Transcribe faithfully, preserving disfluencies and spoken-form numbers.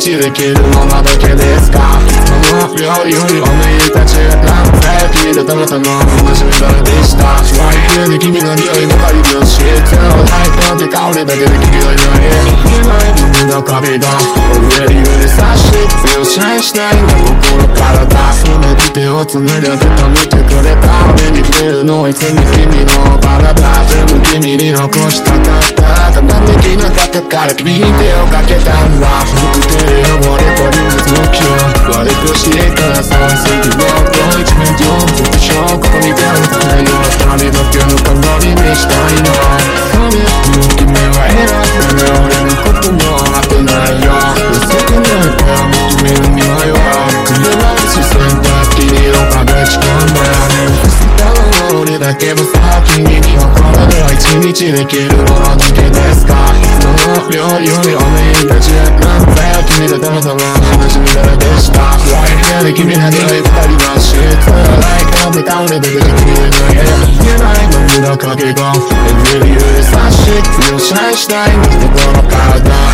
日できるものだけですか。その料理よりおめえたちが何回聞いてたまたま同じメダルでした。シワイで君の匂いばかりのシートライトって香りだけで君がいない言えない君の壁が俺より差し強しないしたいんだ心から出すめて手をつないで手と見てくれた目に触れるのいつも君の体全部君に残したかったただできなかったから君に手をかけたんだ服手で汚れた流血の気を悪くしてからそうすぎると一面上ずっと証拠ここに出会う太陽二人だけの鏡にしたいの影の君は選んだ俺のことも当てないよ薄くないから見つめる匂いは車の視線だ君の壁近まれるしたの俺だけもさ君に誇れる一日できるものだけですかその料理よりおめえたちはなんだよ君とたまたま話みたいでしたワインで君の匂いばかりのシートライトで倒れてて君の家言えないの無駄かけがエネルギーで差し強しないしたいんだ心から